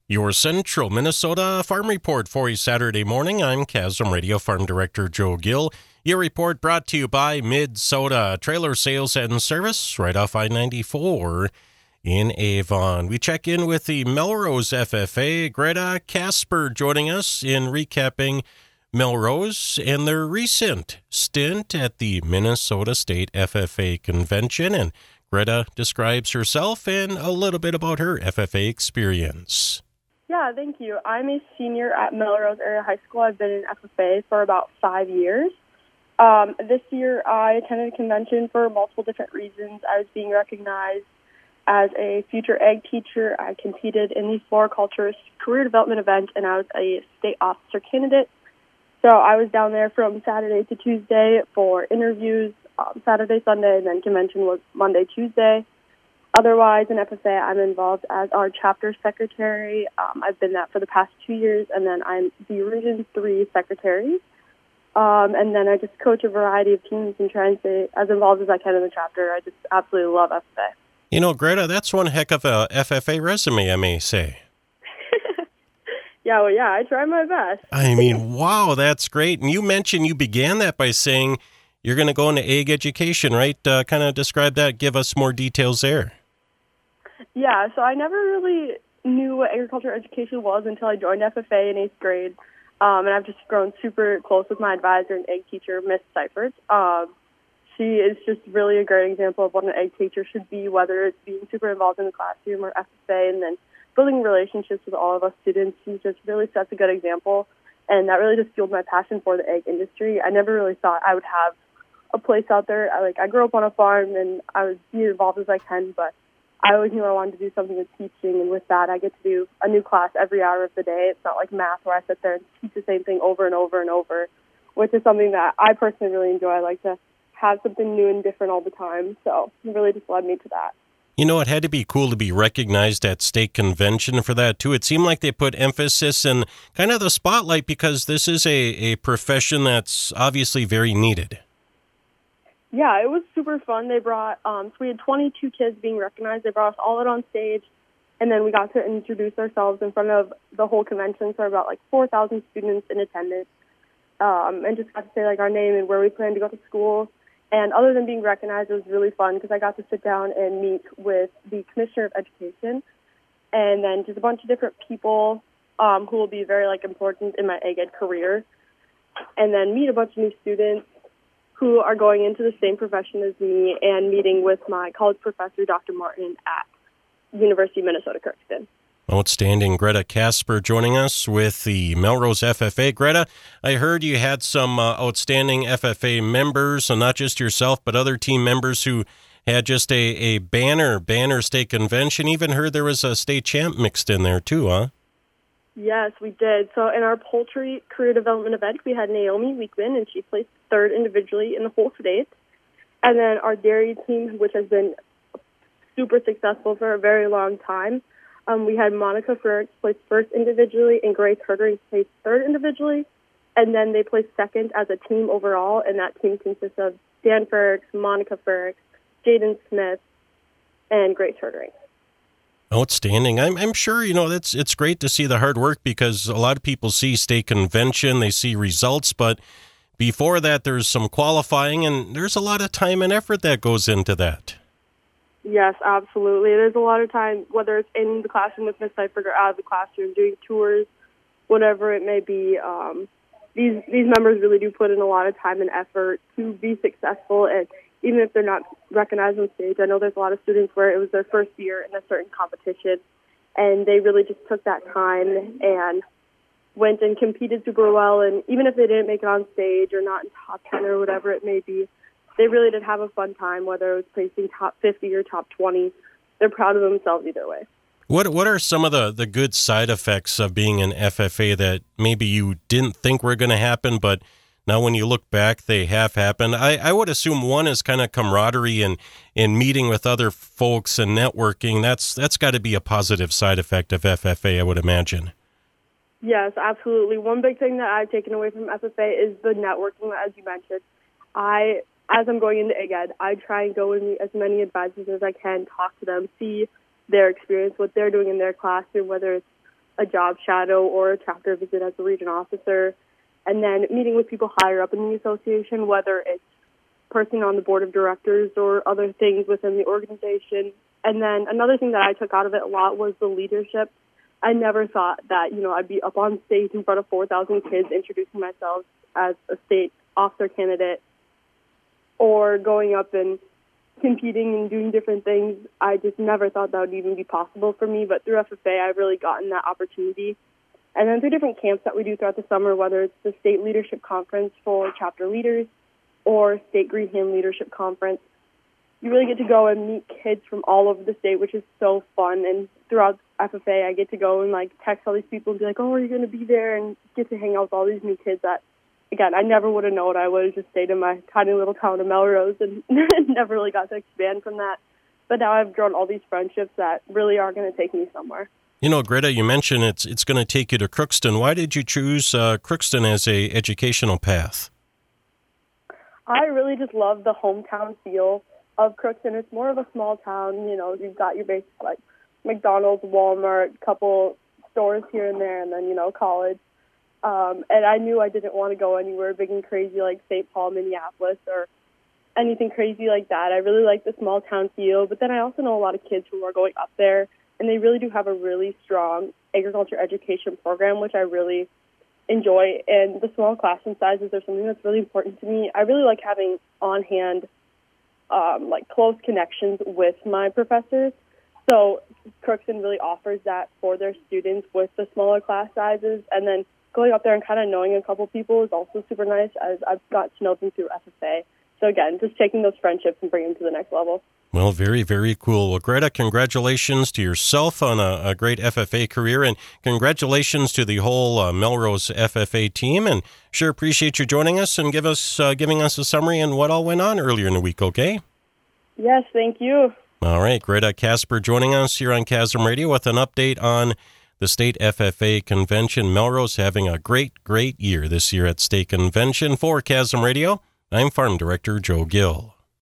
Your Central Minnesota Farm Report for a Saturday morning. I'm Chasm Radio Farm Director Joe Gill. Your report brought to you by Mid-Soda Trailer Sales and Service right off I-94 in Avon. We check in with the Melrose FFA. Greta Casper joining us in recapping Melrose and their recent stint at the Minnesota State FFA Convention. And Greta describes herself and a little bit about her FFA experience. Yeah, thank you. I'm a senior at Melrose Area High School. I've been in FFA for about 5 years. This year, I attended a convention for multiple different reasons. I was being recognized as a future ag teacher. I competed in the floriculture career development event, and I was a state officer candidate. So I was down there from Saturday to Tuesday for interviews, Saturday, Sunday, and then convention was Monday, Tuesday. Otherwise, in FFA, I'm involved as our chapter secretary. I've been that for the past 2 years, and then I'm the Region 3 secretary. And then I just coach a variety of teams and try and stay as involved as I can in the chapter. I just absolutely love FFA. You know, Greta, that's one heck of a FFA resume, I may say. Yeah, I try my best. I mean, wow, that's great. And you mentioned you began that by saying you're going to go into ag education, right? Kind of describe that. Give us more details there. Yeah, so I never really knew what agriculture education was until I joined FFA in 8th grade. And I've just grown super close with my advisor and egg teacher, Miss Seifert. She is just really a great example of what an egg teacher should be, whether it's being super involved in the classroom or FFA, and then building relationships with all of us students. She just really sets a good example, and that really just fueled my passion for the egg industry. I never really thought I would have a place out there. I grew up on a farm, and I would be as involved as I can, but I always knew I wanted to do something with teaching, and with that, I get to do a new class every hour of the day. It's not like math where I sit there and teach the same thing over and over and over, which is something that I personally really enjoy. I like to have something new and different all the time, so it really just led me to that. You know, it had to be cool to be recognized at state convention for that, too. It seemed like they put emphasis in kind of the spotlight because this is a profession that's obviously very needed. Yeah, it was super fun. They brought, so we had 22 kids being recognized. They brought us all out on stage, and then we got to introduce ourselves in front of the whole convention, so about 4,000 students in attendance, and just got to say our name and where we plan to go to school. And other than being recognized, it was really fun because I got to sit down and meet with the Commissioner of Education, and then just a bunch of different people who will be very important in my ag ed career, and then meet a bunch of new students who are going into the same profession as me, and meeting with my college professor, Dr. Martin, at University of Minnesota, Crookston. Outstanding. Greta Casper joining us with the Melrose FFA. Greta, I heard you had some outstanding FFA members, and not just yourself, but other team members who had just a banner state convention. Even heard there was a state champ mixed in there too, huh? Yes, we did. So in our poultry career development event, we had Naomi Weekman, and she placed third individually in the whole state. And then our dairy team, which has been super successful for a very long time, we had Monica Ferrix placed first individually, and Grace Herdering placed third individually. And then they placed second as a team overall, and that team consists of Dan Ferrix, Monica Ferrix, Jaden Smith, and Grace Herdering. Outstanding. I'm sure, it's great to see the hard work because a lot of people see state convention, they see results, but before that there's some qualifying and there's a lot of time and effort that goes into that. Yes, absolutely. There's a lot of time, whether it's in the classroom with Ms. Seifert or out of the classroom, doing tours, whatever it may be. These members really do put in a lot of time and effort to be successful, and even if they're not recognized on stage. I know there's a lot of students where it was their first year in a certain competition, and they really just took that time and went and competed super well. And even if they didn't make it on stage or not in top 10 or whatever it may be, they really did have a fun time, whether it was placing top 50 or top 20. They're proud of themselves either way. What are some of the good side effects of being an FFA that maybe you didn't think were going to happen, but now when you look back, they have happened? I would assume one is kind of camaraderie and meeting with other folks and networking. That's got to be a positive side effect of FFA, I would imagine. Yes, absolutely. One big thing that I've taken away from FFA is the networking, as you mentioned. As I'm going into Ag Ed, I try and go and meet as many advisors as I can, talk to them, see their experience, what they're doing in their classroom, whether it's a job shadow or a chapter visit as a region officer, and then meeting with people higher up in the association, whether it's person on the board of directors or other things within the organization. And then another thing that I took out of it a lot was the leadership. I never thought that, I'd be up on stage in front of 4,000 kids introducing myself as a state officer candidate or going up and competing and doing different things. I just never thought that would even be possible for me. But through FFA, I've really gotten that opportunity. And then through different camps that we do throughout the summer, whether it's the State Leadership Conference for chapter leaders or State Green Hand Leadership Conference, you really get to go and meet kids from all over the state, which is so fun. And throughout FFA, I get to go and text all these people and be like, oh, are you going to be there? And get to hang out with all these new kids that, again, I never would have known. I would have just stayed in my tiny little town of Melrose and never really got to expand from that. But now I've grown all these friendships that really are going to take me somewhere. Greta, you mentioned it's going to take you to Crookston. Why did you choose Crookston as a educational path? I really just love the hometown feel of Crookston. It's more of a small town. You've got your basic McDonald's, Walmart, couple stores here and there, and then, college. And I knew I didn't want to go anywhere big and crazy like St. Paul, Minneapolis, or anything crazy like that. I really like the small town feel, but then I also know a lot of kids who are going up there, and they really do have a really strong agriculture education program, which I really enjoy. And the small classroom sizes are something that's really important to me. I really like having on-hand, close connections with my professors. So Crookston really offers that for their students with the smaller class sizes. And then going up there and kind of knowing a couple people is also super nice, as I've got to know them through FFA. So again, just taking those friendships and bringing them to the next level. Well, very, very cool. Well, Greta, congratulations to yourself on a great FFA career, and congratulations to the whole Melrose FFA team. And sure appreciate you joining us and giving us a summary on what all went on earlier in the week, okay? Yes, thank you. All right, Greta Casper joining us here on Chasm Radio with an update on the State FFA Convention. Melrose having a great year this year at State Convention. For Chasm Radio, I'm Farm Director Joe Gill.